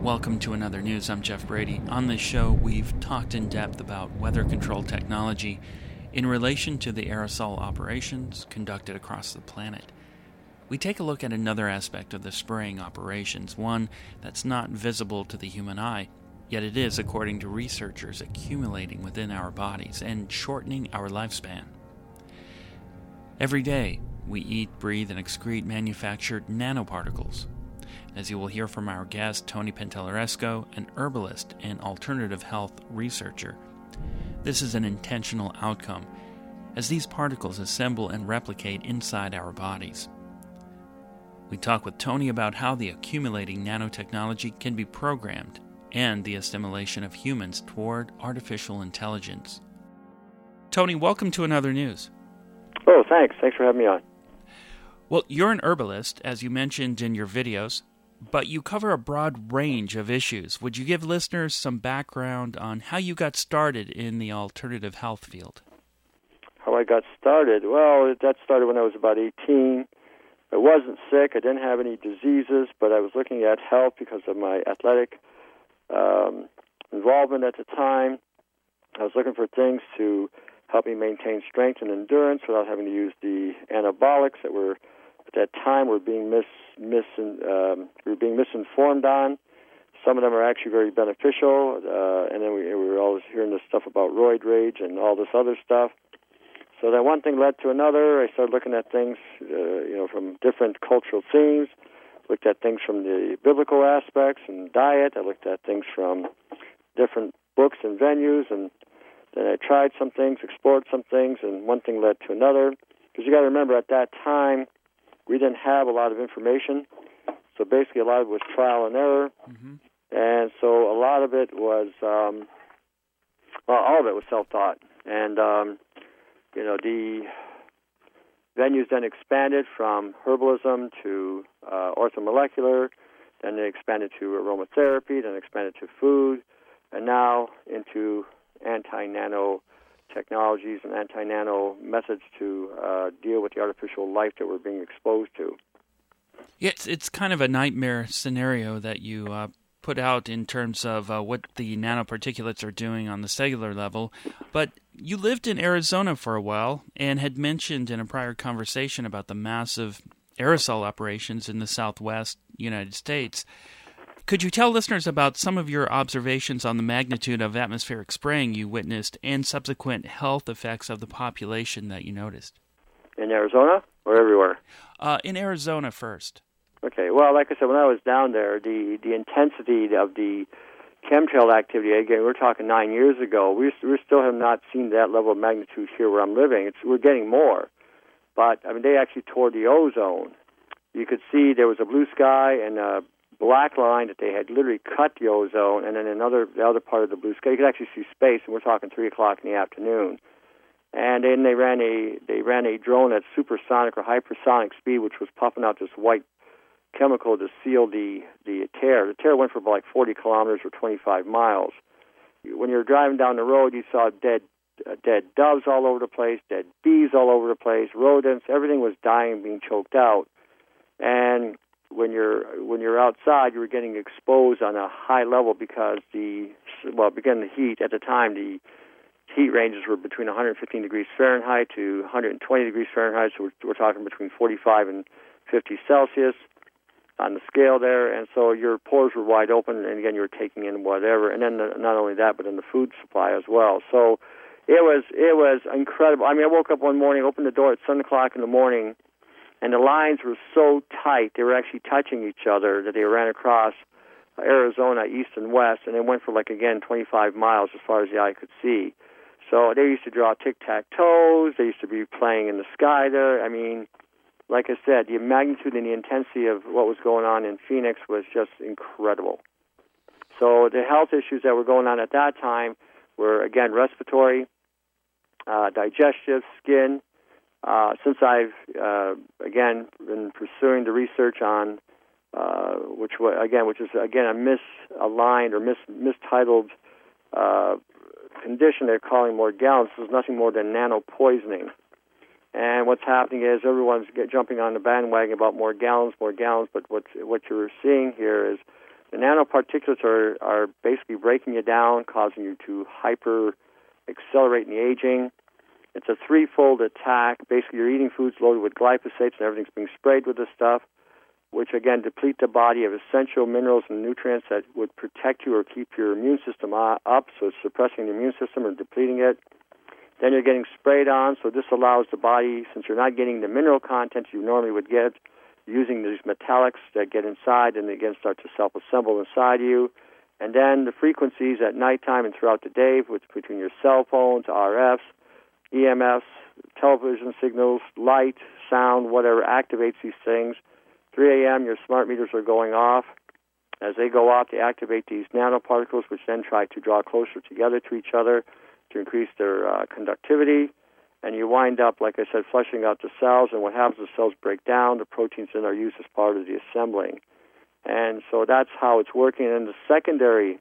Welcome to Another News. I'm Jeff Brady. On this show, we've talked in depth about weather control technology in relation to the aerosol operations conducted across the planet. We take a look at another aspect of the spraying operations, one that's not visible to the human eye, yet it is, according to researchers, accumulating within our bodies and shortening our lifespan. Every day, we eat, breathe, and excrete manufactured nanoparticles. As you will hear from our guest, Tony Pantelleresco, an herbalist and alternative health researcher. This is an intentional outcome, as these particles assemble and replicate inside our bodies. We talk with Tony about how the accumulating nanotechnology can be programmed and the assimilation of humans toward artificial intelligence. Tony, welcome to Another News. Oh, thanks. Thanks for having me on. Well, you're an herbalist, as you mentioned in your videos, but you cover a broad range of issues. Would you give listeners some background on how you got started in the alternative health field? How I got started? Well, that started when I was about 18. I wasn't sick. I didn't have any diseases, but I was looking at health because of my athletic involvement at the time. I was looking for things to help me maintain strength and endurance without having to use the anabolics that were, at that time, were being misinformed on. Some of them are actually very beneficial, and then we were always hearing this stuff about roid rage and all this other stuff. So that one thing led to another. I started looking at things, from different cultural themes. Looked at things from the biblical aspects and diet. I looked at things from different books and venues, and then I tried some things, explored some things, and one thing led to another. Because you got to remember, at that time, we didn't have a lot of information. So basically, a lot of it was trial and error. Mm-hmm. And so a lot of it was, all of it was self-taught. And, the venues then expanded from herbalism to orthomolecular, then they expanded to aromatherapy, then expanded to food, and now into anti-nano technologies and anti-nano methods to deal with the artificial life that we're being exposed to. Yeah, it's kind of a nightmare scenario that you put out in terms of what the nanoparticulates are doing on the cellular level. But you lived in Arizona for a while and had mentioned in a prior conversation about the massive aerosol operations in the Southwest United States. Could you tell listeners about some of your observations on the magnitude of atmospheric spraying you witnessed and subsequent health effects of the population that you noticed? In Arizona or everywhere? In Arizona first. Okay, well, like I said, when I was down there, the intensity of the chemtrail activity, again, we're talking 9 years ago, we still have not seen that level of magnitude here where I'm living. We're getting more. But, they actually tore the ozone. You could see there was a blue sky and a black line that they had literally cut the ozone, and then the other part of the blue sky, you could actually see space, and we're talking 3 o'clock in the afternoon. And then they ran a drone at supersonic or hypersonic speed, which was puffing out this white chemical to seal the tear. The tear went for about 40 kilometers or 25 miles. When you were driving down the road, you saw dead doves all over the place, dead bees all over the place, rodents. Everything was dying, being choked out. And when you're outside, you were getting exposed on a high level because the heat at the time. The heat ranges were between 115 degrees Fahrenheit to 120 degrees Fahrenheit. So we're talking between 45 and 50 Celsius on the scale there, and so your pores were wide open, and again, you were taking in whatever, and then not only that, but in the food supply as well. So it was incredible. I woke up one morning, opened the door at 7 o'clock in the morning, and the lines were so tight, they were actually touching each other, that they ran across Arizona, east and west, and they went for, 25 miles as far as the eye could see. So they used to draw tic-tac-toes, they used to be playing in the sky there. Like I said, the magnitude and the intensity of what was going on in Phoenix was just incredible. So the health issues that were going on at that time were, again, respiratory, digestive, skin. Since I've, been pursuing the research on, which is a misaligned or mistitled condition they're calling Morgellons. This is nothing more than nanopoisoning. And what's happening is everyone's jumping on the bandwagon about Morgellons, but what you're seeing here is The nanoparticulates are basically breaking you down, causing you to hyper-accelerate in the aging. It's a threefold attack. Basically, you're eating foods loaded with glyphosates, and everything's being sprayed with this stuff, which, again, deplete the body of essential minerals and nutrients that would protect you or keep your immune system up, so it's suppressing the immune system or depleting it. Then you're getting sprayed on, so this allows the body, since you're not getting the mineral content you normally would get, using these metallics that get inside and again start to self-assemble inside you. And then the frequencies at nighttime and throughout the day, between your cell phones, RFs, EMFs, television signals, light, sound, whatever activates these things. 3 a.m., your smart meters are going off. As they go off, they activate these nanoparticles, which then try to draw closer together to each other to increase their conductivity. And you wind up, like I said, flushing out the cells. And what happens is the cells break down. The proteins then are used as part of the assembling. And so that's how it's working. And the secondary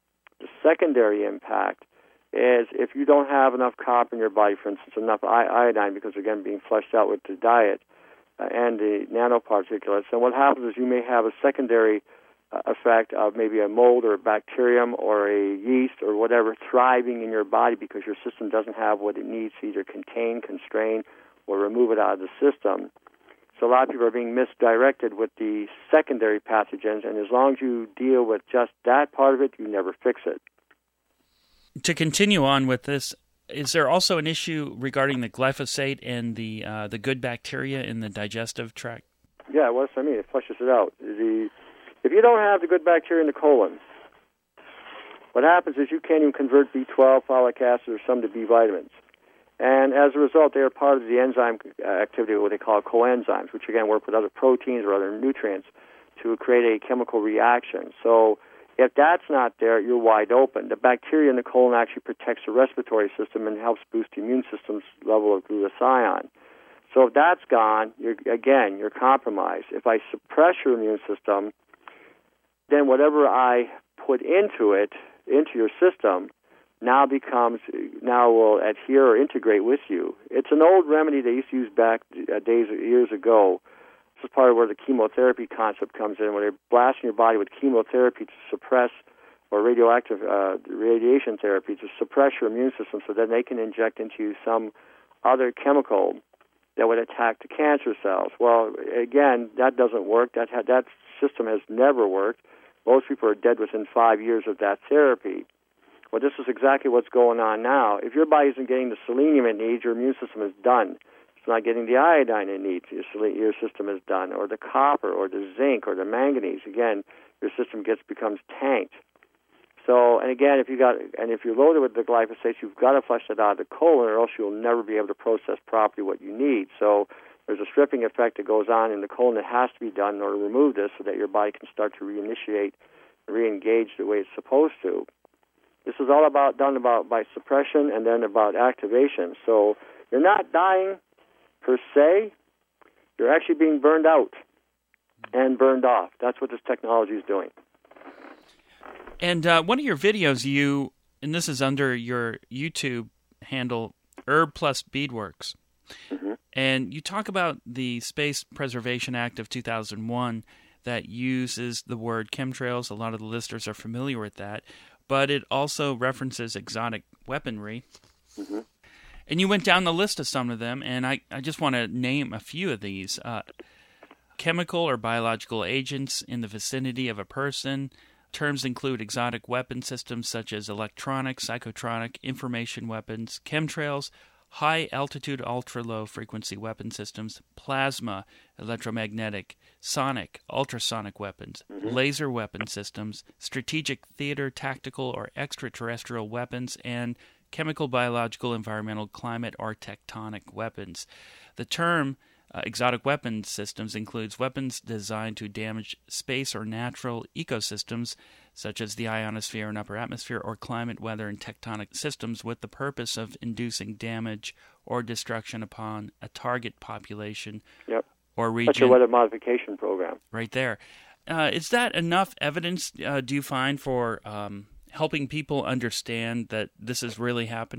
impact is if you don't have enough copper in your body, for instance, enough iodine, because, again, being flushed out with the diet and the nanoparticulates, and what happens is you may have a secondary effect of maybe a mold or a bacterium or a yeast or whatever thriving in your body because your system doesn't have what it needs to either contain, constrain, or remove it out of the system. So a lot of people are being misdirected with the secondary pathogens, and as long as you deal with just that part of it, you never fix it. To continue on with this, is there also an issue regarding the glyphosate and the good bacteria in the digestive tract? Yeah, well, that's what I mean. It flushes it out. If you don't have the good bacteria in the colon, what happens is you can't even convert B12, folic acid, or some to B vitamins. And as a result, they are part of the enzyme activity, what they call coenzymes, which, again, work with other proteins or other nutrients to create a chemical reaction. So if that's not there, you're wide open. The bacteria in the colon actually protects the respiratory system and helps boost the immune system's level of glutathione. So if that's gone, you're compromised. If I suppress your immune system, then whatever I put into your system, now will adhere or integrate with you. It's an old remedy they used to use back years ago. This is part of where the chemotherapy concept comes in, where they're blasting your body with chemotherapy to suppress, or radioactive radiation therapy to suppress your immune system so that they can inject into you some other chemical that would attack the cancer cells. Well, again, that doesn't work. That system has never worked. Most people are dead within 5 years of that therapy. Well, this is exactly what's going on now. If your body isn't getting the selenium it needs, your immune system is done. It's not getting the iodine it needs, your system is done, or the copper, or the zinc, or the manganese. Again, your system becomes tanked. So, and again, if you're loaded with the glyphosate, you've got to flush it out of the colon, or else you'll never be able to process properly what you need. So there's a stripping effect that goes on in the colon that has to be done in order to remove this so that your body can start to reinitiate, re-engage the way it's supposed to. This is all done by suppression and then about activation. So you're not dying per se. You're actually being burned out and burned off. That's what this technology is doing. And one of your videos, and this is under your YouTube handle, Herb Plus Beadworks, mm-hmm. and you talk about the Space Preservation Act of 2001 that uses the word chemtrails. A lot of the listeners are familiar with that, but it also references exotic weaponry. Mm-hmm. And you went down the list of some of them, and I just want to name a few of these. Chemical or biological agents in the vicinity of a person. Terms include exotic weapon systems such as electronic, psychotronic, information weapons, chemtrails, high-altitude, ultra-low-frequency weapon systems, plasma, electromagnetic, sonic, ultrasonic weapons, mm-hmm. laser weapon systems, strategic theater, tactical, or extraterrestrial weapons, and chemical, biological, environmental, climate, or tectonic weapons. The term exotic weapons systems includes weapons designed to damage space or natural ecosystems, such as the ionosphere and upper atmosphere, or climate, weather, and tectonic systems with the purpose of inducing damage or destruction upon a target population or region. Such a weather modification program. Right there. Is that enough evidence, do you find, for helping people understand that this is really happening?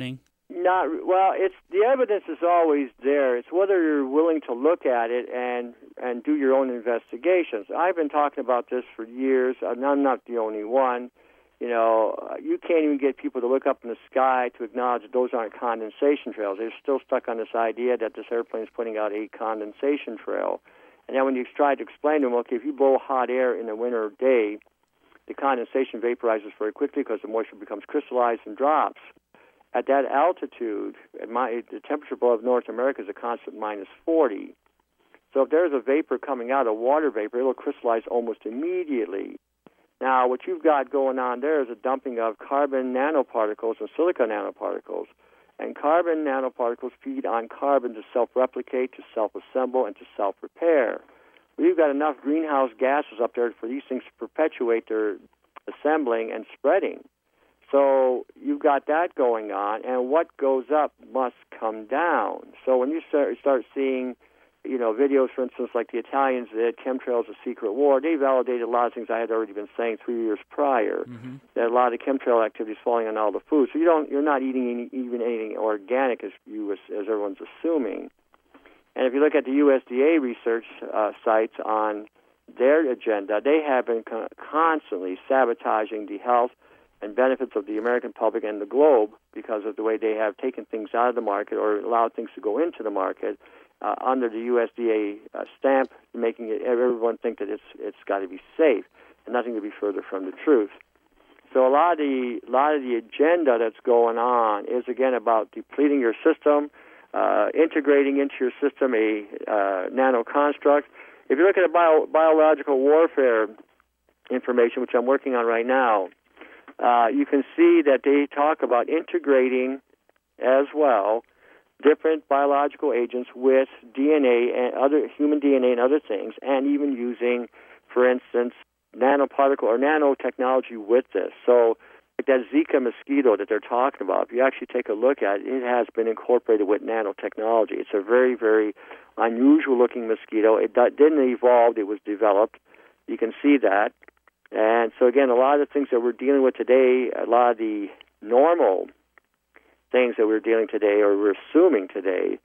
Not well. It's the evidence is always there. It's whether you're willing to look at it and do your own investigations. I've been talking about this for years, and I'm not the only one. You know, you can't even get people to look up in the sky to acknowledge that those aren't condensation trails. They're still stuck on this idea that this airplane is putting out a condensation trail. And then when you try to explain to them, okay, if you blow hot air in a winter day, the condensation vaporizes very quickly because the moisture becomes crystallized and drops. At that altitude, the temperature above North America is a constant minus 40. So if there's a vapor coming out, a water vapor, it'll crystallize almost immediately. Now, what you've got going on there is a dumping of carbon nanoparticles and silica nanoparticles. And carbon nanoparticles feed on carbon to self-replicate, to self-assemble, and to self-repair. We've got enough greenhouse gases up there for these things to perpetuate their assembling and spreading. So you've got that going on, and what goes up must come down. So when you start seeing, you know, videos, for instance, like the Italians did, Chemtrails, A Secret War, they validated a lot of things I had already been saying 3 years prior, that a lot of chemtrail activity is falling on all the food. So you're not eating even anything organic as everyone's assuming. And if you look at the USDA research sites on their agenda, they have been constantly sabotaging the health and benefits of the American public and the globe because of the way they have taken things out of the market or allowed things to go into the market under the USDA stamp, making everyone think that it's got to be safe, and nothing could be further from the truth. So a lot of the agenda that's going on is again about depleting your system, integrating into your system a nano construct. If you look at the biological warfare information, which I'm working on right now, you can see that they talk about integrating as well different biological agents with DNA and other human DNA and other things, and even using, for instance, nanoparticle or nanotechnology with this. So like that Zika mosquito that they're talking about, if you actually take a look at it, it has been incorporated with nanotechnology. It's a very, very unusual-looking mosquito. It didn't evolve. It was developed. You can see that. And so, again, a lot of the things that we're dealing with today, a lot of the normal things that we're dealing today or we're assuming today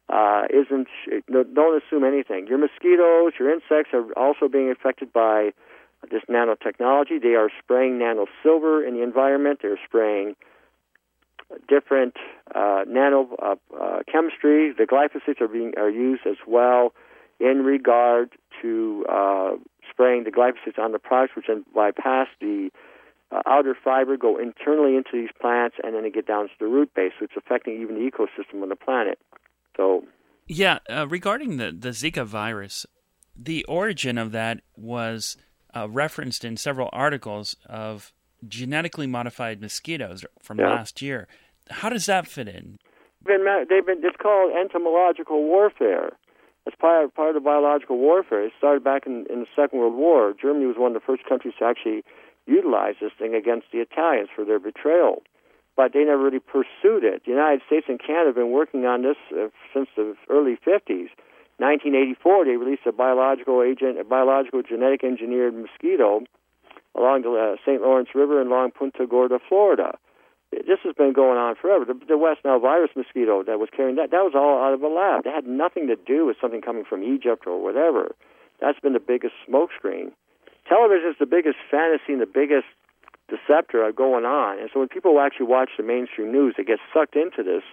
don't assume anything. Your mosquitoes, your insects are also being affected by this nanotechnology. They are spraying nanosilver in the environment. They're spraying different chemistry. The glyphosates are used as well in regard to spraying the glyphosates on the products, which then bypass the outer fiber, go internally into these plants, and then they get down to the root base. So it's affecting even the ecosystem on the planet. So, yeah, regarding the Zika virus, the origin of that was referenced in several articles of genetically modified mosquitoes from last year. How does that fit in? It's called entomological warfare. It's part of the biological warfare. It started back in the Second World War. Germany was one of the first countries to actually utilize this thing against the Italians for their betrayal. But they never really pursued it. The United States and Canada have been working on this since the early 50s. 1984, they released a biological genetic engineered mosquito along the St. Lawrence River and along Punta Gorda, Florida. This has been going on forever. The West Nile virus mosquito that was carrying that was all out of a lab. That had nothing to do with something coming from Egypt or whatever. That's been the biggest smokescreen. Television is the biggest fantasy and the biggest deceptor going on. And so when people actually watch the mainstream news, they get sucked into this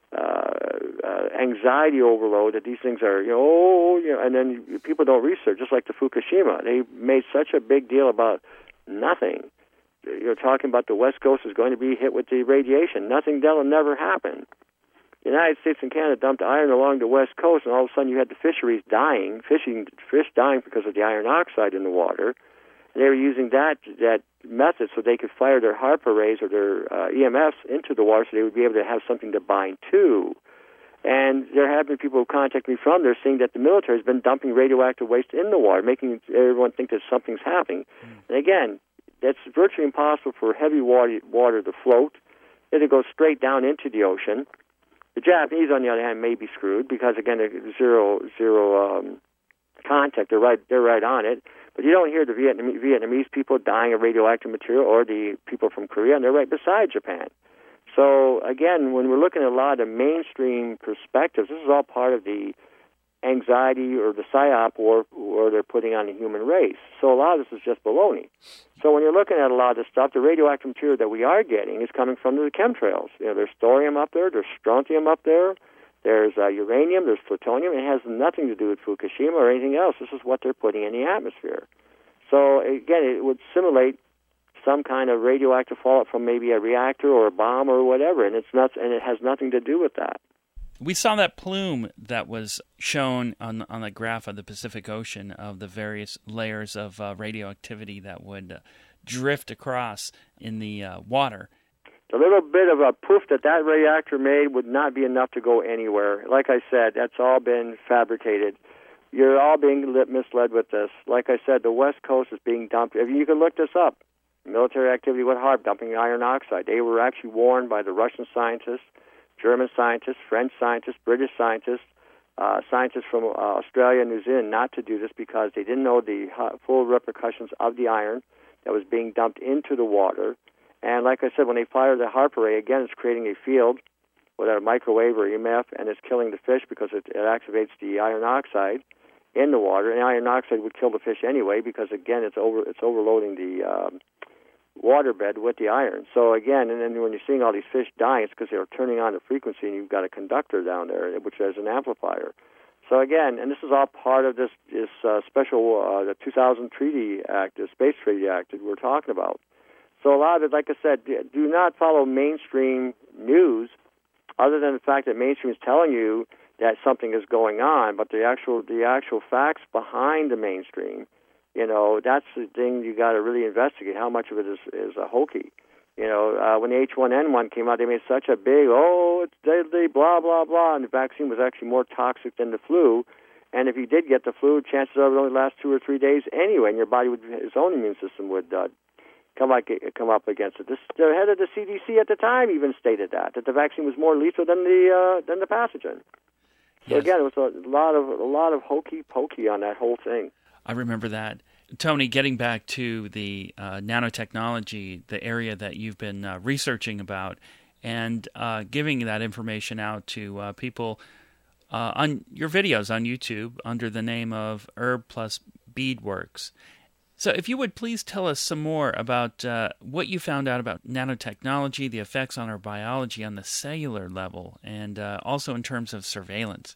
anxiety overload that these things are, and then people don't research, just like the Fukushima. They made such a big deal about nothing. You're talking about the West Coast is going to be hit with the radiation. Nothing, that'll never happen. The United States and Canada dumped iron along the West Coast, and all of a sudden you had the fisheries dying, fish dying because of the iron oxide in the water. And they were using that method so they could fire their HARP arrays or their EMFs into the water so they would be able to have something to bind to. And there have been people who contact me from there saying that the military has been dumping radioactive waste in the water, making everyone think that something's happening. And again, that's virtually impossible for heavy water to float. It'll go straight down into the ocean. The Japanese, on the other hand, may be screwed because, again, there's zero contact. They're right on it. But you don't hear the Vietnamese people dying of radioactive material or the people from Korea, and they're right beside Japan. So, again, when we're looking at a lot of mainstream perspectives, this is all part of the anxiety or the psyop war they're putting on the human race. So a lot of this is just baloney. So when you're looking at a lot of this stuff, the radioactive material that we are getting is coming from the chemtrails. There's thorium up there, there's strontium up there, there's uranium, there's plutonium. It has nothing to do with Fukushima or anything else. This is what they're putting in the atmosphere. So again, it would simulate some kind of radioactive fallout from maybe a reactor or a bomb or whatever, and it has nothing to do with that. We saw that plume that was shown on the graph of the Pacific Ocean of the various layers of radioactivity that would drift across in the water. The little bit of a poof that reactor made would not be enough to go anywhere. Like I said, that's all been fabricated. You're all being misled with this. Like I said, the West Coast is being dumped. You can look this up. Military activity with HAARP dumping iron oxide. They were actually warned by the Russian scientists, German scientists, French scientists, British scientists, scientists from Australia and New Zealand not to do this because they didn't know the full repercussions of the iron that was being dumped into the water. And like I said, when they fire the HAARP array, again, it's creating a field with a microwave or EMF, and it's killing the fish because it activates the iron oxide in the water. And iron oxide would kill the fish anyway because, again, it's overloading the waterbed with the iron. So again, and then when you're seeing all these fish dying, it's because they're turning on the frequency, and you've got a conductor down there, which has an amplifier. So again, and this is all part of this special the 2000 Treaty Act, the Space Treaty Act that we're talking about. So a lot of it, like I said, do not follow mainstream news, other than the fact that mainstream is telling you that something is going on, but the actual facts behind the mainstream. That's the thing you got to really investigate. How much of it is a hokey? When the H1N1 came out, they made such a big, it's deadly, blah, blah, blah, and the vaccine was actually more toxic than the flu. And if you did get the flu, chances are it would only last 2 or 3 days anyway, and your body its own immune system would come up against it. The head of the CDC at the time even stated that the vaccine was more lethal than the pathogen. So Yes. again, it was a lot of hokey pokey on that whole thing. I remember that. Tony, getting back to the nanotechnology, the area that you've been researching about, and giving that information out to people on your videos on YouTube under the name of Herb Plus Beadworks. So if you would please tell us some more about what you found out about nanotechnology, the effects on our biology on the cellular level, and also in terms of surveillance.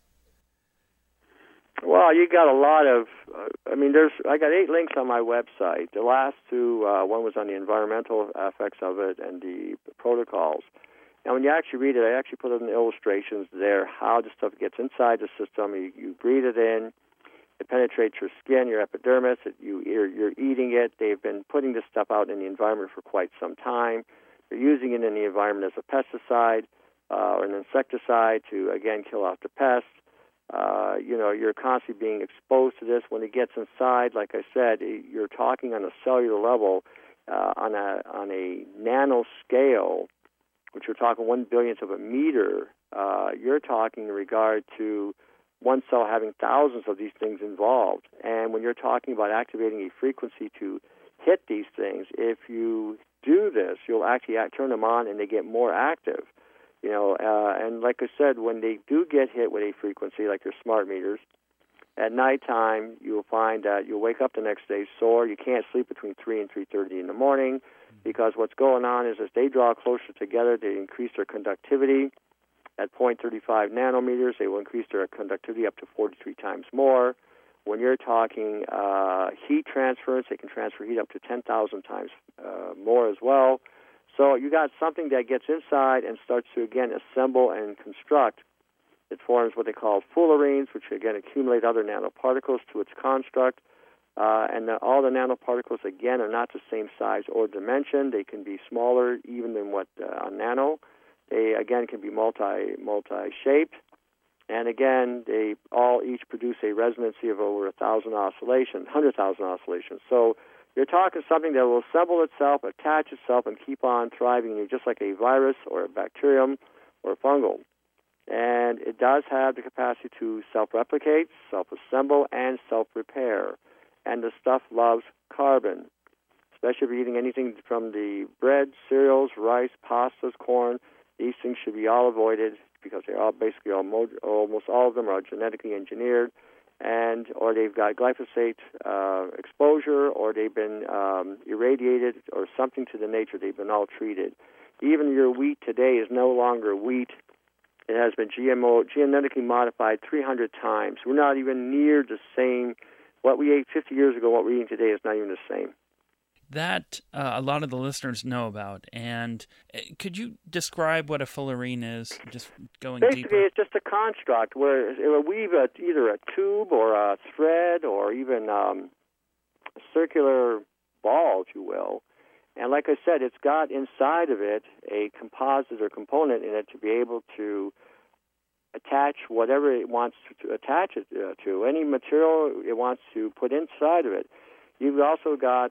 Well, you got a lot of, I got 8 links on my website. The last 2, one was on the environmental effects of it and the protocols. And when you actually read it, I actually put in illustrations there, how the stuff gets inside the system. You breathe it in, it penetrates your skin, your epidermis, you're eating it. They've been putting this stuff out in the environment for quite some time. They're using it in the environment as a pesticide or an insecticide to, again, kill off the pests. You're constantly being exposed to this. When it gets inside, like I said, you're talking on a cellular level, on a nano scale, which you're talking 1/billionth of a meter. You're talking in regard to one cell having thousands of these things involved. And when you're talking about activating a frequency to hit these things, if you do this, you'll actually turn them on and they get more active. And like I said, when they do get hit with a frequency, like your smart meters, at nighttime, you'll find that you'll wake up the next day sore. You can't sleep between 3 and 3:30 in the morning because what's going on is as they draw closer together, they increase their conductivity. At 0.35 nanometers, they will increase their conductivity up to 43 times more. When you're talking heat transference, they can transfer heat up to 10,000 times more as well. So you got something that gets inside and starts to, again, assemble and construct. It forms what they call fullerenes, which, again, accumulate other nanoparticles to its construct. All the nanoparticles, again, are not the same size or dimension. They can be smaller even than what a nano. They, again, can be multi-shaped. And, again, they all each produce a resonancy of over 100,000 oscillations. So you're talking something that will assemble itself, attach itself, and keep on thriving, just like a virus or a bacterium or a fungal. And it does have the capacity to self-replicate, self-assemble, and self-repair. And the stuff loves carbon, especially if you're eating anything from the bread, cereals, rice, pastas, corn. These things should be all avoided because they're all basically almost all of them are genetically engineered, or they've got glyphosate exposure, or they've been irradiated, or something to the nature. They've been all treated. Even your wheat today is no longer wheat. It has been genetically modified 300 times. We're not even near the same. What we ate 50 years ago, what we're eating today is not even the same. That a lot of the listeners know about. And could you describe what a fullerene is, just going Basically, deeper? it's just a construct where it will weave either a tube or a thread or even a circular ball, if you will. And like I said, it's got inside of it a composite or component in it to be able to attach whatever it wants to attach it to, any material it wants to put inside of it. You've also got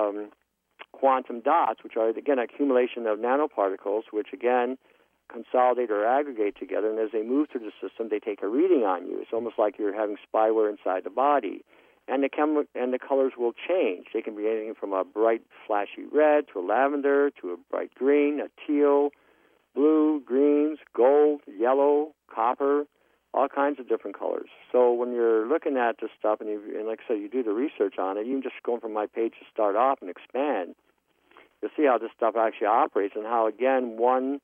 quantum dots, which are, again, accumulation of nanoparticles, which, again, consolidate or aggregate together. And as they move through the system, they take a reading on you. It's almost like you're having spyware inside the body. And the colors will change. They can be anything from a bright, flashy red to a lavender to a bright green, a teal, blue, greens, gold, yellow, copper, all kinds of different colors. So when you're looking at this stuff, and like I said, you do the research on it, you can just go from my page to start off and expand. You'll see how this stuff actually operates and how, again, one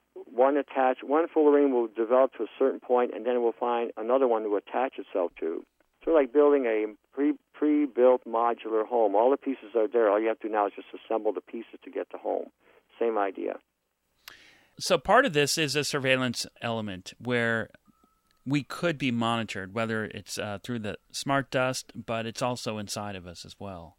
fullerene will develop to a certain point, and then it will find another one to attach itself to. So like building a pre-built modular home. All the pieces are there. All you have to do now is just assemble the pieces to get the home. Same idea. So part of this is a surveillance element where we could be monitored, whether it's through the smart dust, but it's also inside of us as well.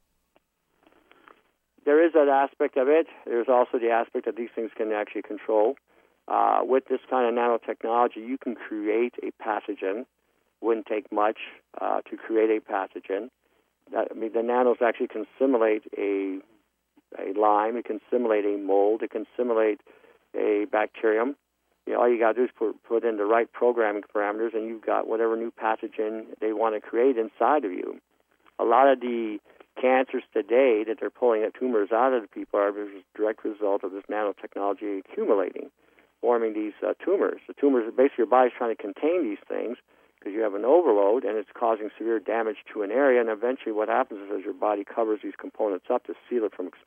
There is that aspect of it. There's also the aspect that these things can actually control. With this kind of nanotechnology, you can create a pathogen. Wouldn't take much to create a pathogen. The nanos actually can simulate a Lyme. It can simulate a mold. It can simulate a bacterium. All you got to do is put in the right programming parameters, and you've got whatever new pathogen they want to create inside of you. A lot of the cancers today that they're pulling tumors out of the people are a direct result of this nanotechnology accumulating, forming these tumors. The tumors, basically your body's trying to contain these things because you have an overload, and it's causing severe damage to an area, and eventually what happens is as your body covers these components up to seal it from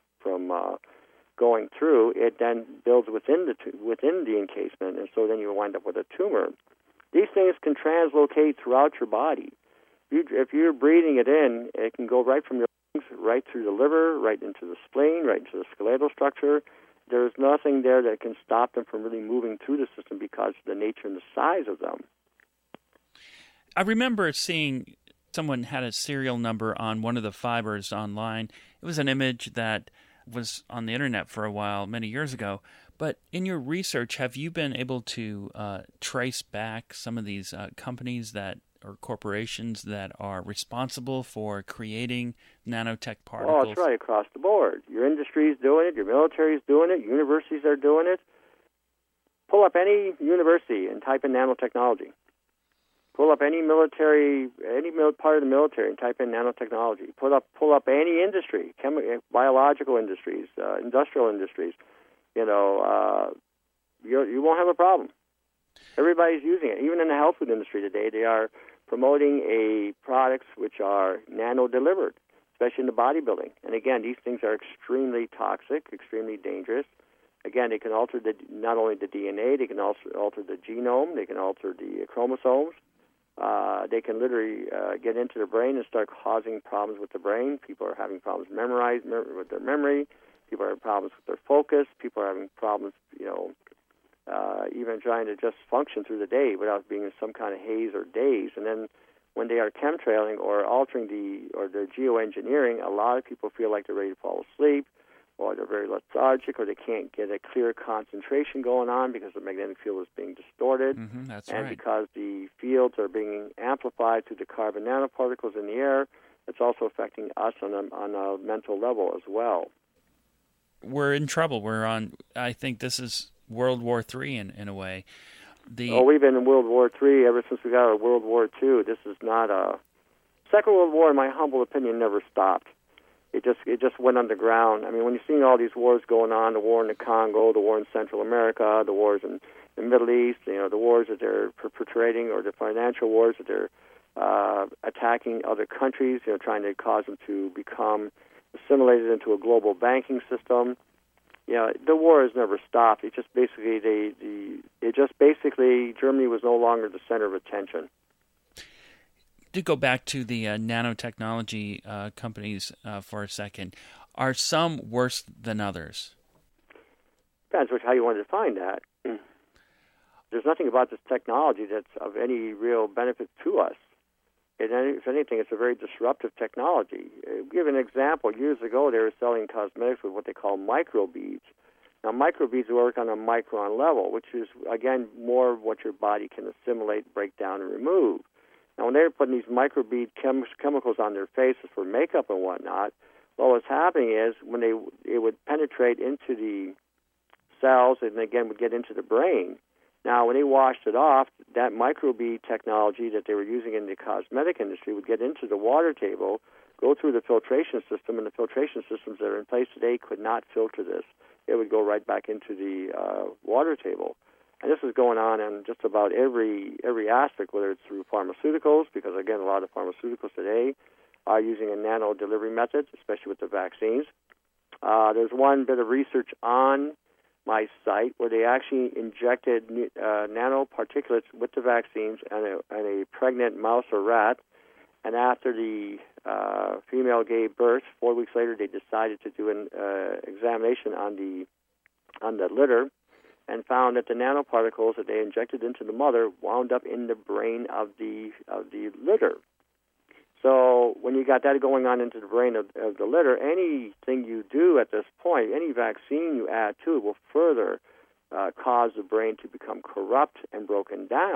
going through, it then builds within the encasement, and so then you wind up with a tumor. These things can translocate throughout your body. If you're breathing it in, it can go right from your lungs, right through the liver, right into the spleen, right into the skeletal structure. There's nothing there that can stop them from really moving through the system because of the nature and the size of them. I remember seeing someone had a serial number on one of the fibers online. It was an image that was on the internet for a while, many years ago. But in your research, have you been able to trace back some of these companies or corporations that are responsible for creating nanotech particles? Oh, it's right across the board. Your industry is doing it. Your military is doing it. Universities are doing it. Pull up any university and type in nanotechnology. Pull up any part of the military and type in nanotechnology. Pull up any industry, biological industries, industrial industries. You won't have a problem. Everybody's using it. Even in the health food industry today, they are promoting products which are nano-delivered, especially in the bodybuilding. And again, these things are extremely toxic, extremely dangerous. Again, they can alter not only the DNA, they can also alter the genome, they can alter the chromosomes. They can literally get into the brain and start causing problems with the brain. People are having problems with their memory. People are having problems with their focus. People are having problems, even trying to just function through the day without being in some kind of haze or daze. And then when they are chemtrailing or altering they're geoengineering, a lot of people feel like they're ready to fall asleep, or they're very lethargic, or they can't get a clear concentration going on because the magnetic field is being distorted. That's and right. Because the fields are being amplified through the carbon nanoparticles in the air, it's also affecting us on a mental level as well. We're in trouble. I think this is World War III in a way. We've been in World War III ever since we got out of World War II. This is not Second World War, in my humble opinion, never stopped. It just went underground. I mean, when you're seeing all these wars going on, the war in the Congo, the war in Central America, the wars in the Middle East, the wars that they're perpetrating, or the financial wars that they're attacking other countries, trying to cause them to become assimilated into a global banking system. The war has never stopped. It just basically Germany was no longer the center of attention. To go back to the nanotechnology companies for a second, are some worse than others? Depends how you want to define that. There's nothing about this technology that's of any real benefit to us. If anything, it's a very disruptive technology. I'll give an example. Years ago, they were selling cosmetics with what they call microbeads. Now, microbeads work on a micron level, which is, again, more of what your body can assimilate, break down, and remove. Now, when they were putting these microbead chemicals on their faces for makeup and whatnot, what was happening is when it would penetrate into the cells and, again, would get into the brain. Now, when they washed it off, that microbead technology that they were using in the cosmetic industry would get into the water table, go through the filtration system, and the filtration systems that are in place today could not filter this. It would go right back into the water table. And this is going on in just about every aspect, whether it's through pharmaceuticals, because, again, a lot of pharmaceuticals today are using a nano delivery method, especially with the vaccines. There's one bit of research on my site where they actually injected nanoparticulates with the vaccines and a pregnant mouse or rat, and after the female gave birth, 4 weeks later they decided to do an examination on the litter, and found that the nanoparticles that they injected into the mother wound up in the brain of the litter. So when you got that going on into the brain of the litter, anything you do at this point, any vaccine you add to it will further cause the brain to become corrupt and broken down.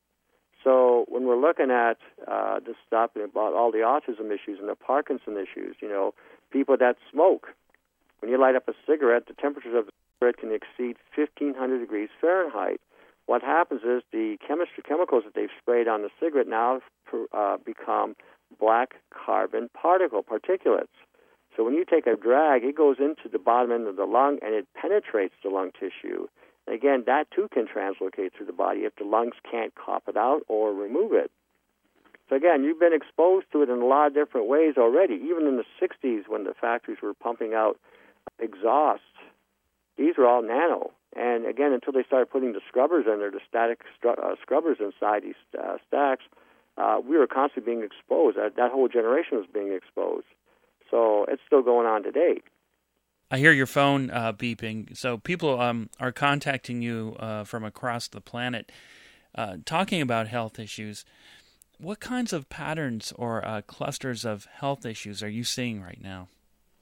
So when we're looking at this stuff about all the autism issues and the Parkinson issues, people that smoke, when you light up a cigarette, the temperatures of the cigarette can exceed 1,500 degrees Fahrenheit. What happens is the chemicals that they've sprayed on the cigarette now become black carbon particulates. So when you take a drag, it goes into the bottom end of the lung and it penetrates the lung tissue. And again, that too can translocate through the body if the lungs can't cough it out or remove it. So again, you've been exposed to it in a lot of different ways already. Even in the 60s when the factories were pumping out exhaust, these were all nano. And again, until they started putting the scrubbers in there, the static scrubbers inside these stacks, we were constantly being exposed. That whole generation was being exposed. So it's still going on today. I hear your phone beeping. So people are contacting you from across the planet talking about health issues. What kinds of patterns or clusters of health issues are you seeing right now?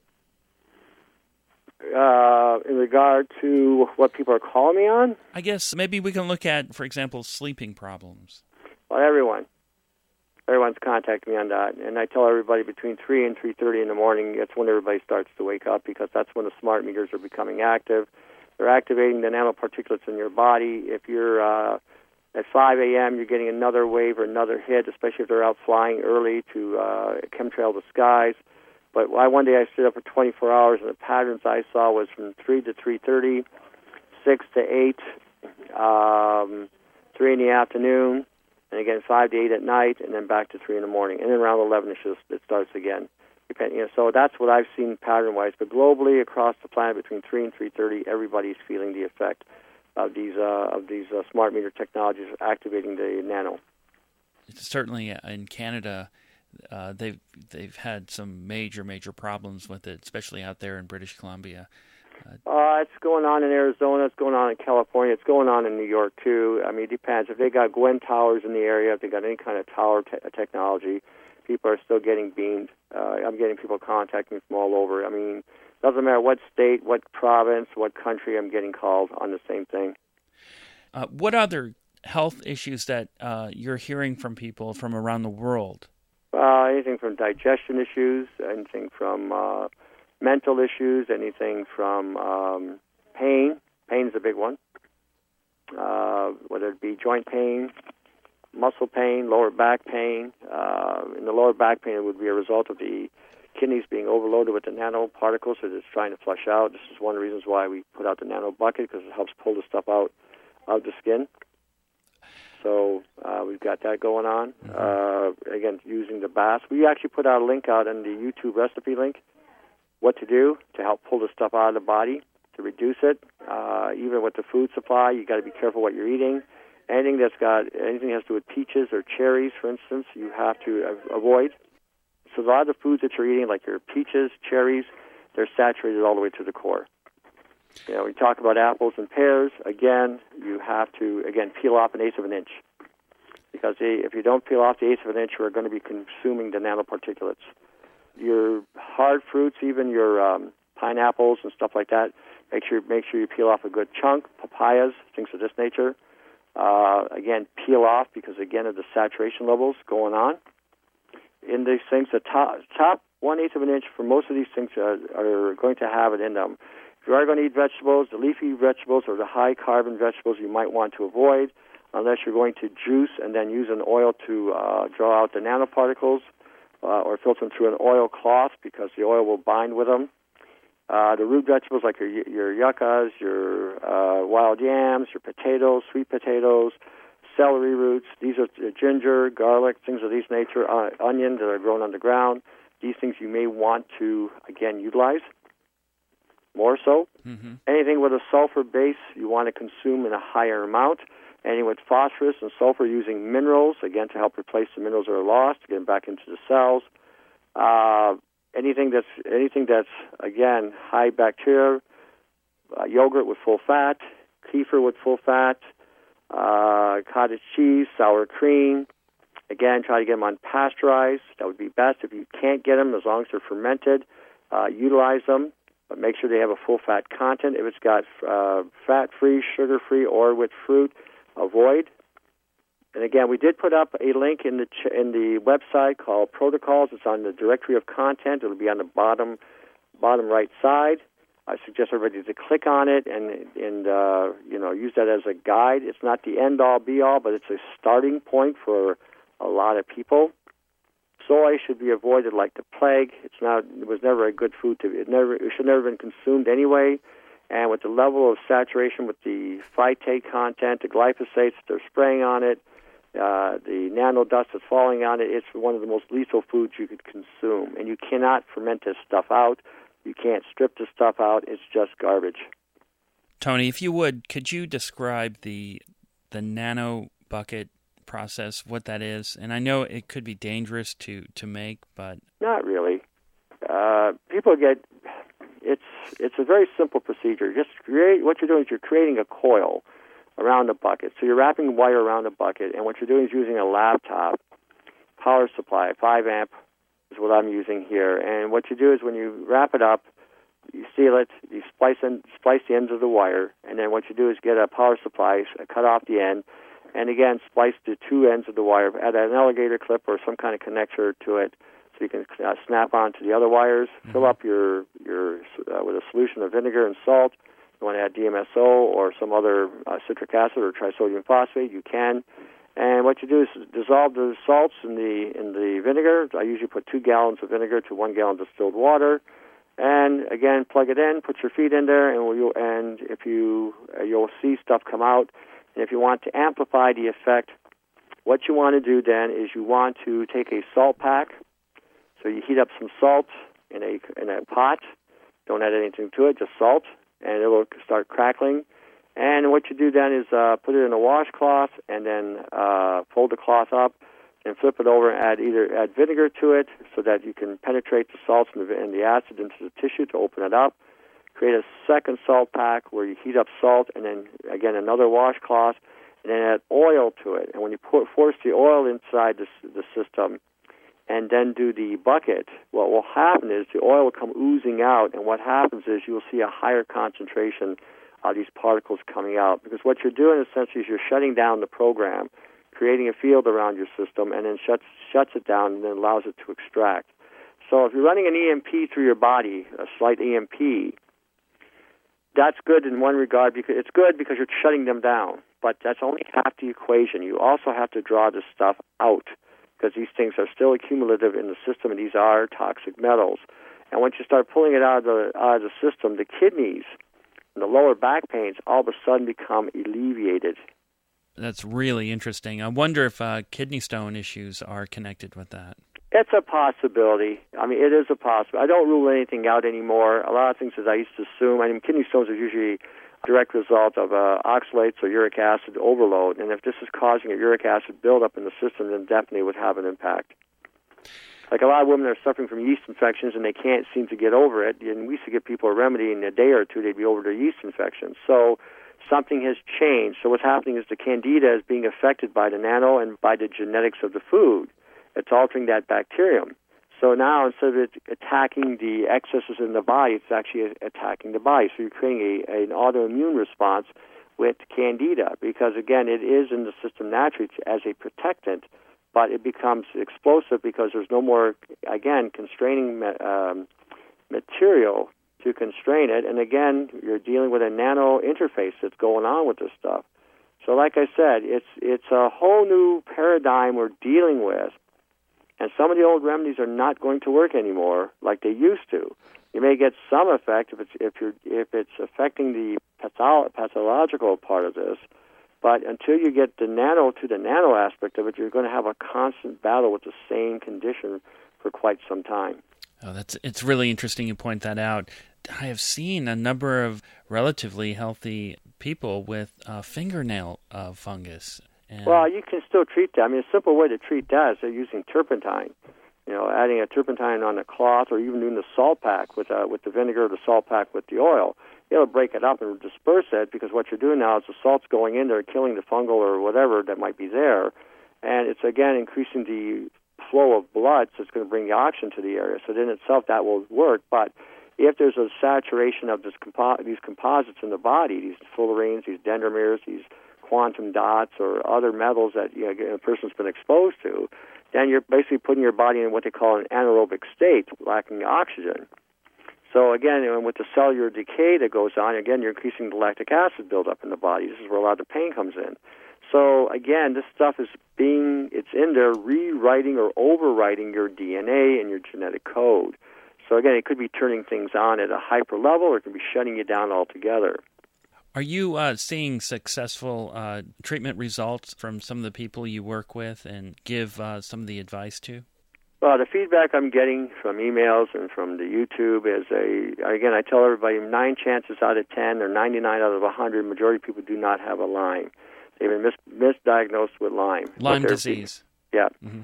In regard to what people are calling me on? I guess maybe we can look at, for example, sleeping problems. Well, everyone's contacting me on that, and I tell everybody between 3 and 3:30 in the morning, that's when everybody starts to wake up, because that's when the smart meters are becoming active. They're activating the nanoparticulates in your body. If you're at 5 a.m., you're getting another wave or another hit, especially if they're out flying early to chemtrail the skies. But one day I stood up for 24 hours, and the patterns I saw was from 3 to 3:30, 6 to 8, 3 in the afternoon, and again 5 to 8 at night, and then back to 3 in the morning. And then around 11 it starts again. So that's what I've seen pattern-wise. But globally, across the planet, between 3 and 3:30, everybody's feeling the effect of these smart meter technologies activating the nano. Certainly in Canada, they've had some major problems with it, especially out there in British Columbia. It's going on in Arizona. It's going on in California. It's going on in New York too. I mean, it depends. If they got Gwen towers in the area, if they got any kind of tower technology, people are still getting beamed. I'm getting people contacting me from all over. I mean, doesn't matter what state, what province, what country, I'm getting called on the same thing. What other health issues that you're hearing from people from around the world? Anything from digestion issues, anything from mental issues, anything from pain. Pain is a big one. Whether it be joint pain, muscle pain, lower back pain. In the lower back pain, it would be a result of the kidneys being overloaded with the nanoparticles that it's trying to flush out. This is one of the reasons why we put out the nano bucket, because it helps pull the stuff out of the skin. So we've got that going on. Again, using the bath. We actually put out a link out in the YouTube recipe link, what to do to help pull the stuff out of the body, to reduce it. Even with the food supply, you got to be careful what you're eating. Anything that has to do with peaches or cherries, for instance, you have to avoid. So a lot of the foods that you're eating, like your peaches, cherries, they're saturated all the way to the core. You know, we talk about apples and pears. Again, you have to, peel off an eighth of an inch. Because if you don't peel off the eighth of an inch, you're going to be consuming the nanoparticulates. Your hard fruits, even your pineapples and stuff like that, make sure you peel off a good chunk. Papayas, things of this nature. Again, peel off because, again, of the saturation levels going on. In these things, the top 1/8 of an inch for most of these things are going to have it in them. If you are going to eat vegetables, the leafy vegetables or the high-carbon vegetables you might want to avoid, unless you're going to juice and then use an oil to draw out the nanoparticles or filter them through an oil cloth, because the oil will bind with them. The root vegetables like your yuccas, your wild yams, your potatoes, sweet potatoes, celery roots, these are ginger, garlic, things of these nature, onions that are grown underground. These things you may want to, again, utilize more so. Mm-hmm. Anything with a sulfur base you want to consume in a higher amount. Anything with phosphorus and sulfur, using minerals, again, to help replace the minerals that are lost, to get them back into the cells. Anything that's again high bacteria, yogurt with full fat, kefir with full fat, cottage cheese, sour cream. Again, try to get them unpasteurized. That would be best. If you can't get them, as long as they're fermented, utilize them, but make sure they have a full fat content. If it's got fat-free, sugar-free, or with fruit, avoid. And again, we did put up a link in the website called Protocols. It's on the directory of content. It'll be on the bottom right side. I suggest everybody to click on it and use that as a guide. It's not the end all be all, but it's a starting point for a lot of people. Soy should be avoided like the plague. It was never a good food it should never have been consumed anyway. And with the level of saturation with the phytate content, the glyphosates they're spraying on it, the nano dust that's falling on it, it's one of the most lethal foods you could consume. And you cannot ferment this stuff out. You can't strip this stuff out. It's just garbage. Tony, if you would, could you describe the nano bucket process, what that is? And I know it could be dangerous to make, but... Not really. People get... It's a very simple procedure. What you're doing is you're creating a coil around the bucket. So you're wrapping wire around the bucket, and what you're doing is using a laptop power supply, 5 amp is what I'm using here. And what you do is when you wrap it up, you seal it, you splice the ends of the wire, and then what you do is get a power supply, cut off the end, and again splice the two ends of the wire, add an alligator clip or some kind of connector to it, so you can snap onto the other wires. Mm-hmm. Fill up your with a solution of vinegar and salt. You want to add DMSO or some other citric acid or trisodium phosphate, you can. And what you do is dissolve the salts in the vinegar. I usually put 2 gallons of vinegar to 1 gallon distilled water. And again, plug it in, put your feet in there, and you'll see stuff come out. And if you want to amplify the effect, what you want to do then is you want to take a salt pack. So you heat up some salt in a pot. Don't add anything to it, just salt, and it will start crackling. And what you do then is put it in a washcloth and then fold the cloth up and flip it over and add vinegar to it so that you can penetrate the salts and the acid into the tissue to open it up. Create a second salt pack where you heat up salt and then, again, another washcloth, and then add oil to it. And when you force the oil inside the system and then do the bucket, what will happen is the oil will come oozing out, and what happens is you'll see a higher concentration of these particles coming out. Because what you're doing essentially is you're shutting down the program, creating a field around your system, and then shuts it down and then allows it to extract. So if you're running an EMP through your body, a slight EMP, that's good in one regard. Because it's good because you're shutting them down, but that's only half the equation. You also have to draw this stuff out. because these things are still accumulative in the system, and these are toxic metals. And once you start pulling it out of the system, the kidneys and the lower back pains all of a sudden become alleviated. That's really interesting. I wonder if kidney stone issues are connected with that. It's a possibility. I mean, it is a possibility. I don't rule anything out anymore. A lot of things, as I used to assume, I mean, kidney stones are usually a direct result of oxalates or uric acid overload. And if this is causing a uric acid buildup in the system, then definitely would have an impact. Like a lot of women are suffering from yeast infections and they can't seem to get over it. And we used to give people a remedy in a day or two, they'd be over their yeast infections. So something has changed. So what's happening is the candida is being affected by the nano and by the genetics of the food. It's altering that bacterium. So now instead of it attacking the excesses in the body, it's actually attacking the body. So you're creating an autoimmune response with candida because, again, it is in the system naturally as a protectant, but it becomes explosive because there's no more, again, constraining material to constrain it. And, again, you're dealing with a nano interface that's going on with this stuff. So like I said, it's a whole new paradigm we're dealing with. And some of the old remedies are not going to work anymore like they used to. You may get some effect if it's affecting the pathological part of this, but until you get the nano to the nano aspect of it, you're going to have a constant battle with the same condition for quite some time. Oh, it's really interesting you point that out. I have seen a number of relatively healthy people with fingernail fungus. Well, you can still treat that. I mean, a simple way to treat that is using turpentine. You know, adding a turpentine on a cloth, or even doing the salt pack with the vinegar, or the salt pack with the oil. It'll break it up and disperse it because what you're doing now is the salt's going in there, killing the fungal or whatever that might be there, and it's again increasing the flow of blood, so it's going to bring the oxygen to the area. So in itself, that will work. But if there's a saturation of these composites in the body, these fullerenes, these dendromeres, these quantum dots or other metals that a person's been exposed to, then you're basically putting your body in what they call an anaerobic state, lacking oxygen. So again, with the cellular decay that goes on, again, you're increasing the lactic acid buildup in the body. This is where a lot of the pain comes in. So again, this stuff it's in there rewriting or overwriting your DNA and your genetic code. So again, it could be turning things on at a hyper level, or it can be shutting you down altogether. Are you seeing successful treatment results from some of the people you work with and give some of the advice to? Well, the feedback I'm getting from emails and from the YouTube is, again, I tell everybody 9 chances out of 10 or 99 out of 100, majority of people do not have a Lyme. They've been misdiagnosed with Lyme. Lyme disease. Yeah. Mm-hmm.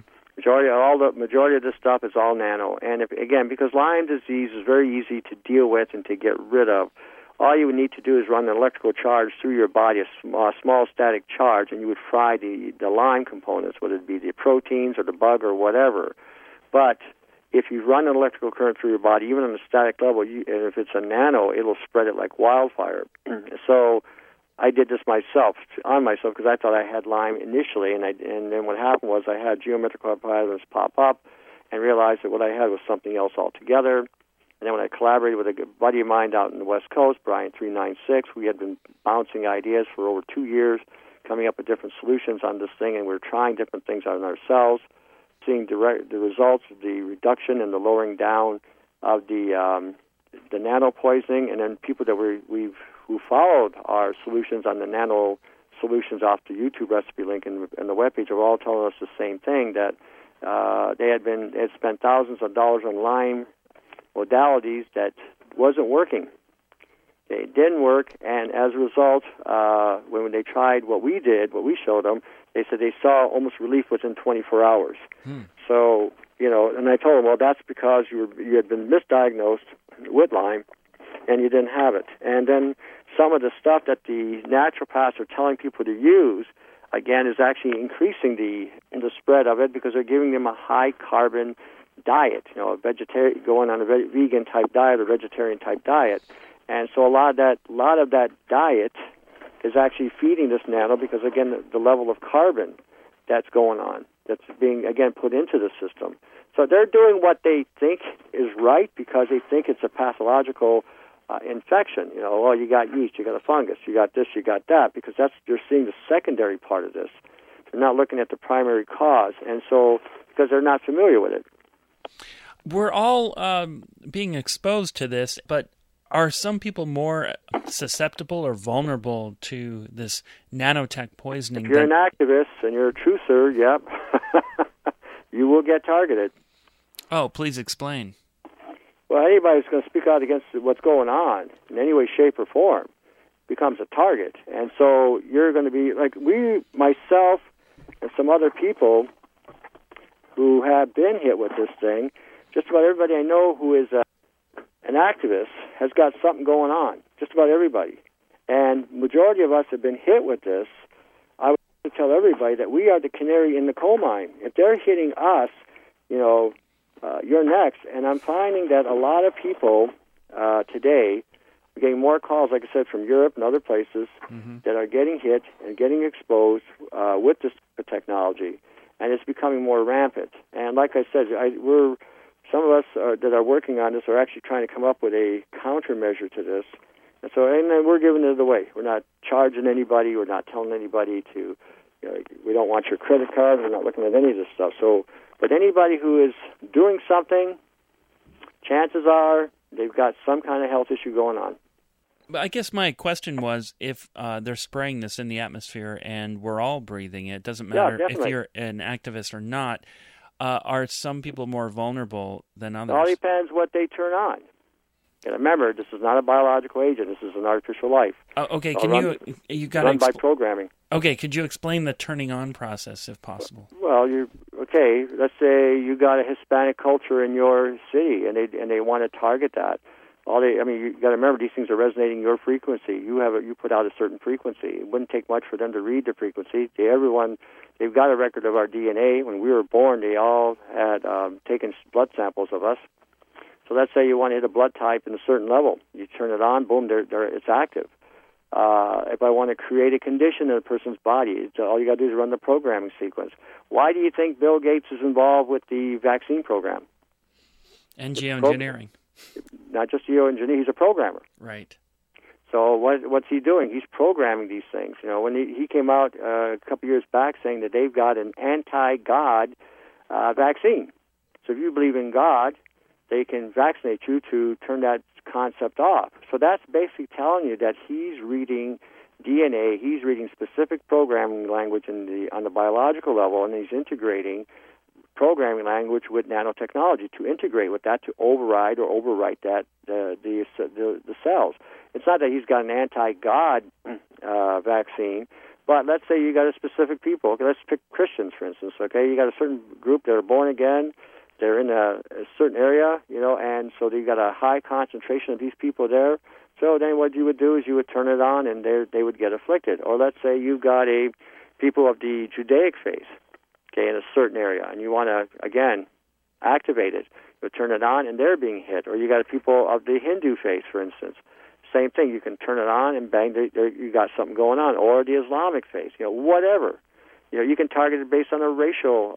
Majority of this stuff is all nano. And because Lyme disease is very easy to deal with and to get rid of, all you would need to do is run an electrical charge through your body, a small static charge, and you would fry the Lyme components, whether it be the proteins or the bug or whatever. But if you run an electrical current through your body, even on a static level, and if it's a nano, it'll spread it like wildfire. So I did this on myself, because I thought I had Lyme initially, and then what happened was I had geometrical patterns pop up and realized that what I had was something else altogether. And then when I collaborated with a buddy of mine out in the West Coast, Brian 396, we had been bouncing ideas for over 2 years, coming up with different solutions on this thing, and we were trying different things on ourselves, seeing the results of the reduction and the lowering down of the nano poisoning, and then people that who followed our solutions on the nano solutions off the YouTube recipe link and the webpage are all telling us the same thing, that they had spent thousands of dollars on Lyme modalities that wasn't working. They didn't work, and as a result, when they tried what we showed them, they said they saw almost relief within 24 hours. So, and I told them, well, that's because you had been misdiagnosed with Lyme, and you didn't have it. And then some of the stuff that the naturopaths are telling people to use, again, is actually increasing the spread of it, because they're giving them a high-carbon diet, going on a vegan type diet or vegetarian type diet, and so a lot of that diet is actually feeding this nano, because again the level of carbon that's going on, that's being again put into the system. So they're doing what they think is right, because they think it's a pathological infection. You got yeast, you got a fungus, you got this, you got that, because they're seeing the secondary part of this. They're not looking at the primary cause, and so because they're not familiar with it. We're all being exposed to this, but are some people more susceptible or vulnerable to this nanotech poisoning? If you're an activist and you're a truther, yep, you will get targeted. Oh, please explain. Well, anybody who's going to speak out against what's going on in any way, shape, or form becomes a target. And so you're going to be, like myself and some other people who have been hit with this thing, just about everybody I know who is an activist has got something going on, just about everybody. And majority of us have been hit with this. I would tell everybody that we are the canary in the coal mine. If they're hitting us, you're next. And I'm finding that a lot of people today are getting more calls, like I said, from Europe and other places that are getting hit and getting exposed with this technology. And it's becoming more rampant. And like I said, some of us that are working on this are actually trying to come up with a countermeasure to this. And so, and then we're giving it away. We're not charging anybody. We're not telling anybody to, we don't want your credit card. We're not looking at any of this stuff. So, but anybody who is doing something, chances are they've got some kind of health issue going on. But I guess my question was, if they're spraying this in the atmosphere and we're all breathing it, doesn't matter if you're an activist or not, are some people more vulnerable than others? It all depends what they turn on. And remember, this is not a biological agent. This is an artificial life. Okay, you got run by programming. Okay, could you explain the turning on process, if possible? Well, let's say you got a Hispanic culture in your city, and they want to target that. You got to remember, these things are resonating your frequency. You put out a certain frequency. It wouldn't take much for them to read the frequency. They've got a record of our DNA. When we were born, they all had taken blood samples of us. So let's say you want to hit a blood type in a certain level. You turn it on, boom, it's active. If I want to create a condition in a person's body, all you got to do is run the programming sequence. Why do you think Bill Gates is involved with the vaccine program? And geoengineering. Not just geoengineering, he's a programmer. Right. So what's he doing? He's programming these things. When he came out a couple years back saying that they've got an anti-God vaccine. So if you believe in God, they can vaccinate you to turn that concept off. So that's basically telling you that he's reading DNA, he's reading specific programming language on the biological level, and he's integrating programming language with nanotechnology to integrate with that, to override or overwrite that the cells. It's not that he's got an anti-God vaccine, but let's say you got a specific people. Okay, let's pick Christians, for instance. Okay, you got a certain group that are born again. They're in a certain area, and so you got a high concentration of these people there. So then what you would do is you would turn it on, and they would get afflicted. Or let's say you've got people of the Judaic faith, okay, in a certain area, and you want to, again, activate it. You turn it on, and they're being hit. Or you got people of the Hindu faith, for instance. Same thing. You can turn it on, and bang, you got something going on. Or the Islamic faith, whatever. You can target it based on a racial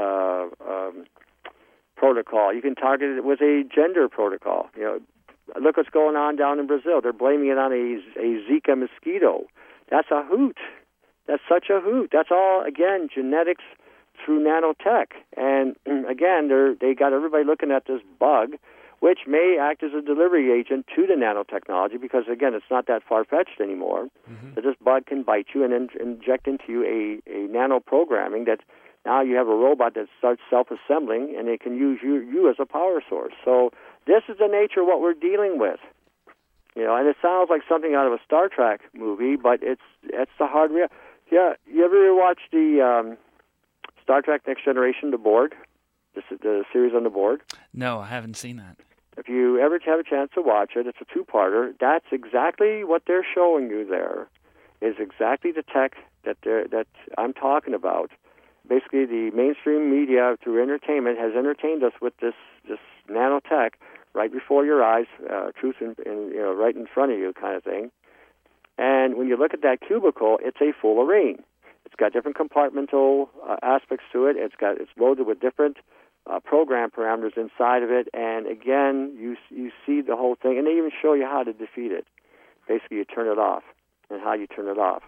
protocol. You can target it with a gender protocol. Look what's going on down in Brazil. They're blaming it on a Zika mosquito. That's a hoot. That's such a hoot. That's all, again, genetics through nanotech. And again, they got everybody looking at this bug, which may act as a delivery agent to the nanotechnology because, again, it's not that far-fetched anymore. So this bug can bite you and then inject into you a nano-programming that now you have a robot that starts self-assembling, and it can use you as a power source. So this is the nature of what we're dealing with. And it sounds like something out of a Star Trek movie, but it's the hard reality. Yeah, you ever watch the Star Trek Next Generation, The Borg, the series on the Borg? No, I haven't seen that. If you ever have a chance to watch it, it's a two-parter. That's exactly what they're showing you there, is exactly the tech that I'm talking about. Basically, the mainstream media through entertainment has entertained us with this nanotech right before your eyes, truth right in front of you, kind of thing. And when you look at that cubicle, it's a full array. It's got different compartmental aspects to it. It's loaded with different program parameters inside of it. And again, you see the whole thing, and they even show you how to defeat it. Basically, you turn it off and how you turn it off.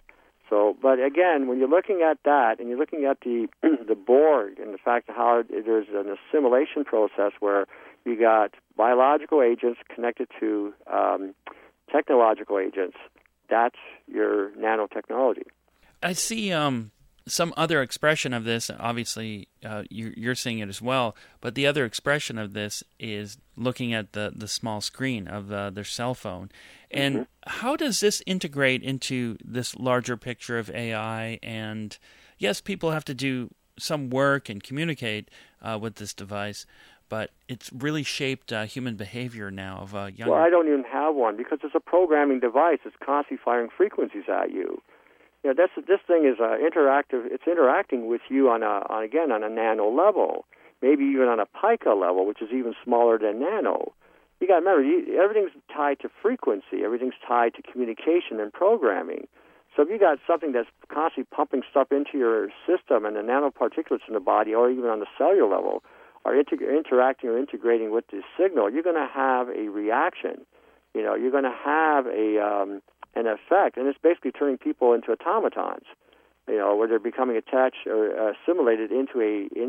So, but again, when you're looking at that and you're looking at the the Borg and the fact of how there's an assimilation process where you got biological agents connected to technological agents, that's your nanotechnology. I see some other expression of this. Obviously, you're seeing it as well, but the other expression of this is looking at the small screen of their cell phone. And how does this integrate into this larger picture of AI? And yes, people have to do some work and communicate with this device, but it's really shaped human behavior now of younger. Well, I don't even have one because it's a programming device. It's constantly firing frequencies at you. You know, this thing is interactive. It's interacting with you on a nano level, maybe even on a pica level, which is even smaller than nano. You got to remember, everything's tied to frequency. Everything's tied to communication and programming. So if you got something that's constantly pumping stuff into your system, and the nanoparticulates in the body, or even on the cellular level, are interacting or integrating with this signal, you're going to have a reaction. You know, you're going to have an effect, and it's basically turning people into automatons. You know, where they're becoming attached or assimilated into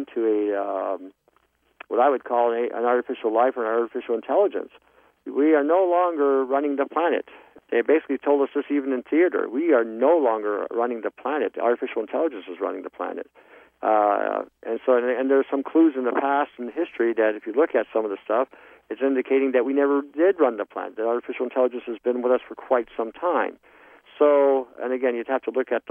a what I would call an artificial life or an artificial intelligence. We are no longer running the planet. They basically told us this even in theater. We are no longer running the planet. Artificial intelligence is running the planet. And there's some clues in the past and history that if you look at some of the stuff, it's indicating that we never did run the planet. That artificial intelligence has been with us for quite some time. So, and again, you'd have to look at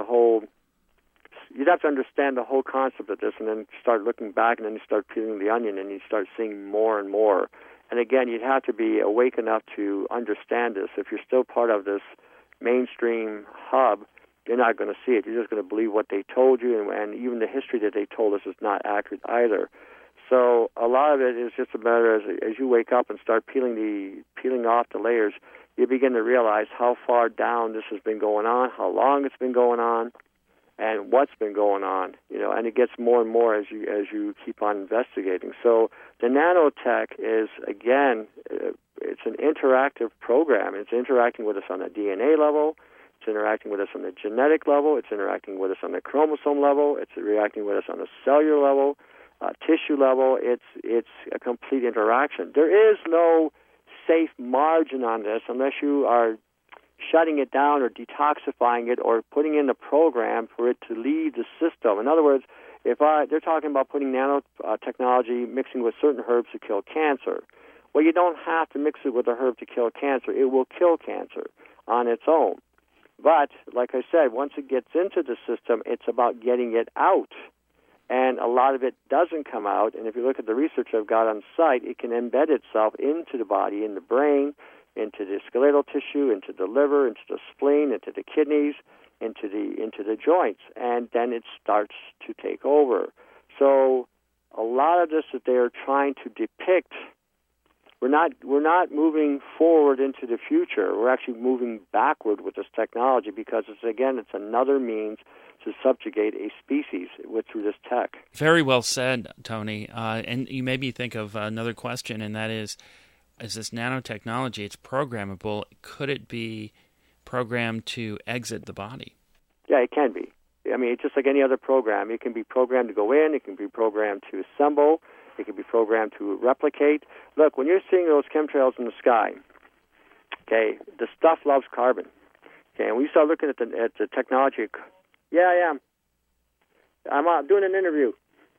you'd have to understand the whole concept of this and then start looking back, and then you start peeling the onion and you start seeing more and more. And again, you'd have to be awake enough to understand this. If you're still part of this mainstream hub, you're not going to see it. You're just going to believe what they told you, and even the history that they told us is not accurate either. So a lot of it is just a matter as you wake up and start peeling off the layers, you begin to realize how far down this has been going on, how long it's been going on, and what's been going on. You know, and it gets more and more as you keep on investigating. So the nanotech is, again, it's an interactive program. It's interacting with us on a DNA level. It's interacting with us on the genetic level. It's interacting with us on the chromosome level. It's reacting with us on the cellular level, tissue level. It's a complete interaction. There is no safe margin on this unless you are shutting it down or detoxifying it or putting in the program for it to leave the system. In other words, they're talking about putting nanotechnology, mixing with certain herbs to kill cancer. Well, you don't have to mix it with a herb to kill cancer. It will kill cancer on its own. But, like I said, once it gets into the system, it's about getting it out. And a lot of it doesn't come out. And if you look at the research I've got on site, it can embed itself into the body, in the brain, into the skeletal tissue, into the liver, into the spleen, into the kidneys, into the joints. And then it starts to take over. So a lot of this that they are trying to depict, we're not moving forward into the future. We're actually moving backward with this technology because it's another means to subjugate a species through this tech. Very well said, Tony. And you made me think of another question, and that is this nanotechnology, it's programmable. Could it be programmed to exit the body? Yeah, it can be. I mean, it's just like any other program. It can be programmed to go in. It can be programmed to assemble. It can be programmed to replicate. Look, when you're seeing those chemtrails in the sky, okay, the stuff loves carbon. Okay, and we start looking at the technology. Yeah, I am. I'm doing an interview.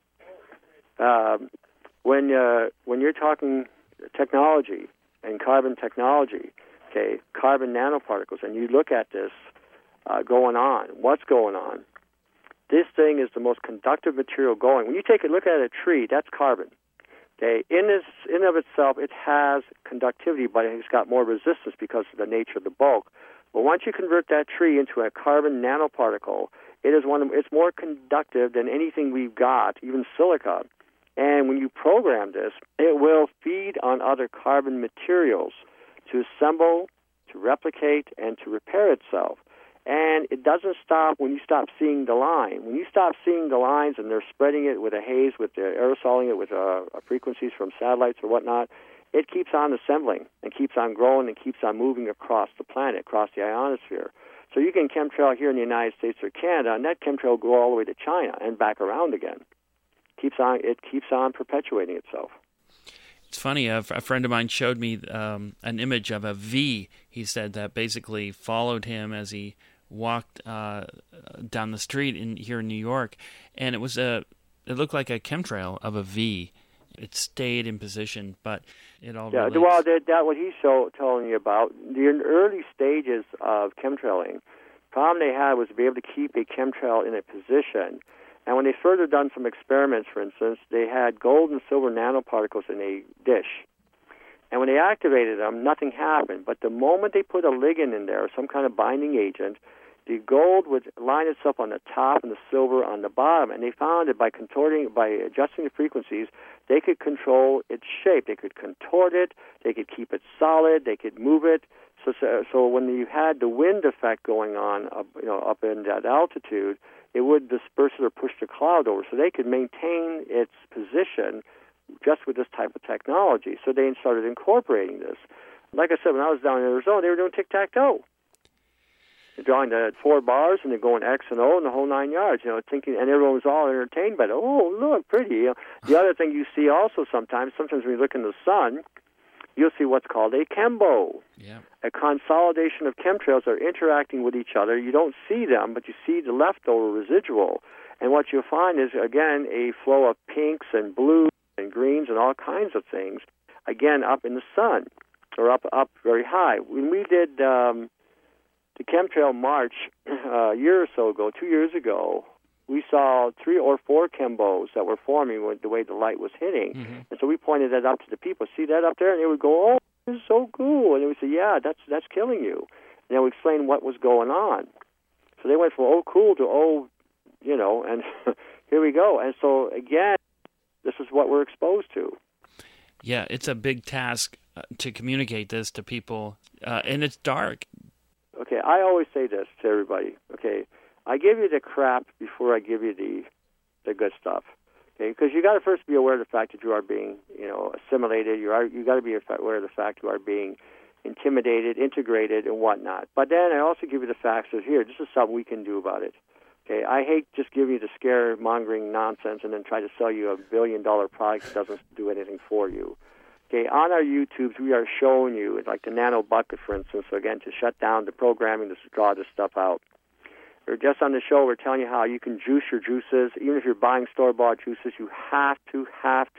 When you're talking technology and carbon technology, okay, carbon nanoparticles, and you look at this going on, what's going on? This thing is the most conductive material going. When you take a look at a tree, that's carbon. Okay, in of itself, it has conductivity, but it's got more resistance because of the nature of the bulk. But once you convert that tree into a carbon nanoparticle, it's more conductive than anything we've got, even silica. And when you program this, it will feed on other carbon materials to assemble, to replicate, and to repair itself. And it doesn't stop when you stop seeing the line. When you stop seeing the lines and they're spreading it with a haze, with aerosoling it with frequencies from satellites or whatnot, it keeps on assembling and keeps on growing and keeps on moving across the planet, across the ionosphere. So you can chemtrail here in the United States or Canada, and that chemtrail will go all the way to China and back around again. It keeps on perpetuating itself. It's funny, a friend of mine showed me an image of a V, he said, that basically followed him as he walked down the street here in New York, and it looked like a chemtrail of a V. It stayed in position, but it all relates. Well, that what he's telling you about, the early stages of chemtrailing, problem they had was to be able to keep a chemtrail in a position. And when they further done some experiments, for instance, they had gold and silver nanoparticles in a dish. And when they activated them, nothing happened. But the moment they put a ligand in there, some kind of binding agent, the gold would line itself on the top and the silver on the bottom. And they found that by adjusting the frequencies, they could control its shape. They could contort it. They could keep it solid. They could move it. So when you had the wind effect going on, up in that altitude, it would disperse it or push the cloud over. So they could maintain its position just with this type of technology. So they started incorporating this. Like I said, when I was down in Arizona, they were doing tic-tac-toe. They're drawing the 4 bars, and they're going X and O and the whole 9 yards, thinking, and everyone was all entertained by it. Oh, look, pretty. The other thing you see also sometimes when you look in the sun, you'll see what's called a chembo. Yeah. A consolidation of chemtrails are interacting with each other. You don't see them, but you see the leftover residual. And what you'll find is, again, a flow of pinks and blues and greens and all kinds of things, again, up in the sun or up very high. When we did the chemtrail march a year or so ago, 2 years ago, we saw 3 or 4 chembos that were forming with the way the light was hitting. Mm-hmm. And so we pointed that up to the people. See that up there? And they would go, oh, this is so cool. And they would say, yeah, that's killing you. And then we explained what was going on. So they went from, oh, cool to, oh, and here we go. And so, again, this is what we're exposed to. Yeah, it's a big task to communicate this to people, and it's dark. Okay, I always say this to everybody, okay? I give you the crap before I give you the good stuff, okay? Because you got to first be aware of the fact that you are being, assimilated. You got to be aware of the fact you are being intimidated, integrated, and whatnot. But then I also give you the facts of here. This is something we can do about it. Okay, I hate just giving you the scaremongering nonsense and then try to sell you a $1 billion product that doesn't do anything for you. Okay, on our YouTubes, we are showing you, like the nano bucket, for instance, so again, to shut down the programming to draw this stuff out. Or just on the show, we're telling you how you can juice your juices. Even if you're buying store-bought juices, you have to,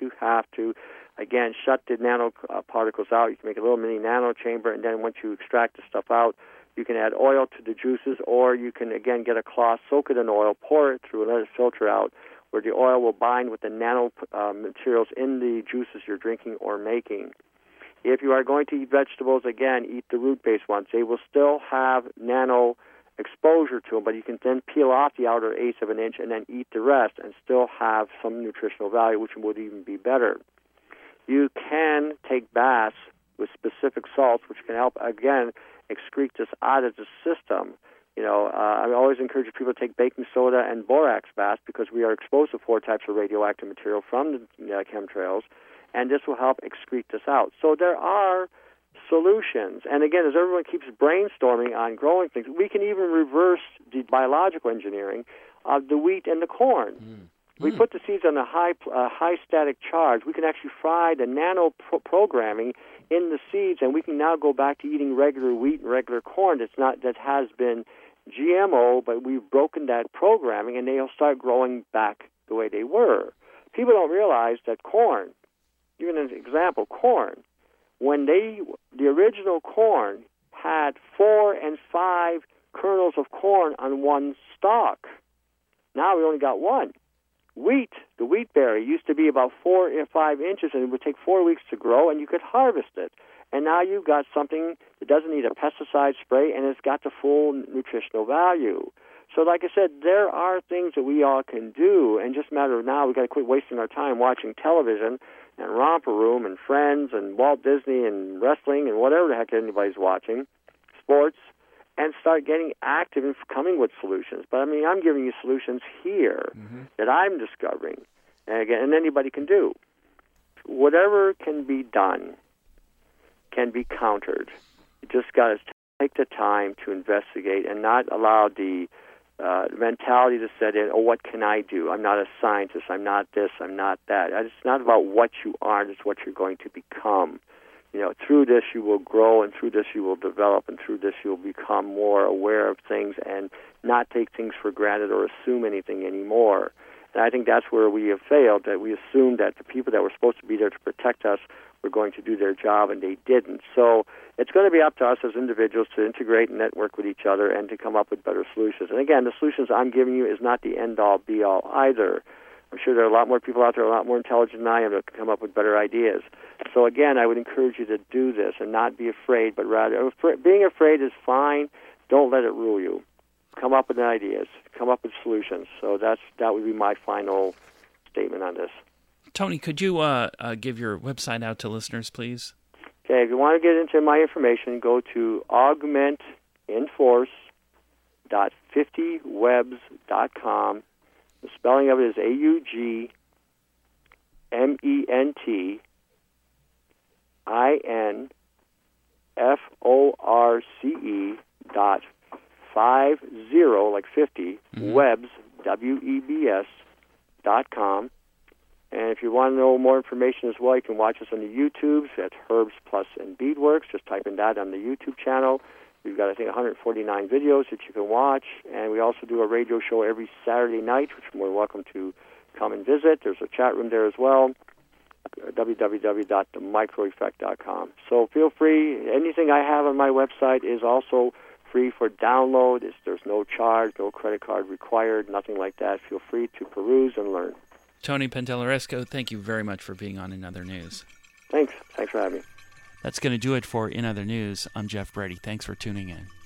again, shut the nano particles out. You can make a little mini nano chamber, and then once you extract the stuff out, you can add oil to the juices, or you can, again, get a cloth, soak it in oil, pour it through, and let it filter out, where the oil will bind with the nano materials in the juices you're drinking or making. If you are going to eat vegetables, again, eat the root-based ones. They will still have nano exposure to them, but you can then peel off the outer eighth of an inch and then eat the rest and still have some nutritional value, which would even be better. You can take baths with specific salts, which can help, again, excrete this out of the system. I always encourage people to take baking soda and borax baths because we are exposed to 4 types of radioactive material from the chemtrails, and this will help excrete this out. So there are solutions. And again, as everyone keeps brainstorming on growing things, we can even reverse the biological engineering of the wheat and the corn. We put the seeds on a high static charge. We can actually fry the nano programming in the seeds, and we can now go back to eating regular wheat and regular corn that has been GMO, but we've broken that programming, and they'll start growing back the way they were. People don't realize that corn, even an example, corn, when the original corn had 4 and 5 kernels of corn on one stalk. Now we only got 1. Wheat, the wheat berry, used to be about 4 or 5 inches, and it would take 4 weeks to grow, and you could harvest it. And now you've got something that doesn't need a pesticide spray, and it's got the full nutritional value. So like I said, there are things that we all can do, and just a matter of now, we've got to quit wasting our time watching television and Romper Room and Friends and Walt Disney and wrestling and whatever the heck anybody's watching, sports, and start getting active and coming with solutions. But, I'm giving you solutions here that I'm discovering, and anybody can do. Whatever can be done can be countered. You just got to take the time to investigate and not allow the mentality to set in, oh, what can I do? I'm not a scientist. I'm not this. I'm not that. It's not about what you are. It's what you're going to become. Through this you will grow, and through this you will develop, and through this you'll become more aware of things and not take things for granted or assume anything anymore. And I think that's where we have failed, that we assumed that the people that were supposed to be there to protect us were going to do their job, and they didn't. So it's going to be up to us as individuals to integrate and network with each other and to come up with better solutions. And again, the solutions I'm giving you is not the end-all, be-all either. I'm sure there are a lot more people out there, a lot more intelligent than I am, that can come up with better ideas. So again, I would encourage you to do this and not be afraid, but rather, being afraid is fine. Don't let it rule you. Come up with ideas. Come up with solutions. So that would be my final statement on this. Tony, could you give your website out to listeners, please? Okay, if you want to get into my information, go to augmentinforce.50webs.com. The spelling of it is AugmentInforce.50, like 50, webs, WEBS.com. And if you want to know more information as well, you can watch us on the YouTubes at Herbs Plus and Beadworks. Just type in that on the YouTube channel. We've got, I think, 149 videos that you can watch. And we also do a radio show every Saturday night, which you're more welcome to come and visit. There's a chat room there as well, www.themicroeffect.com. So feel free. Anything I have on my website is also free for download. There's no charge, no credit card required, nothing like that. Feel free to peruse and learn. Tony Pantelleresco, thank you very much for being on In Other News. Thanks for having me. That's going to do it for In Other News. I'm Jeff Brady. Thanks for tuning in.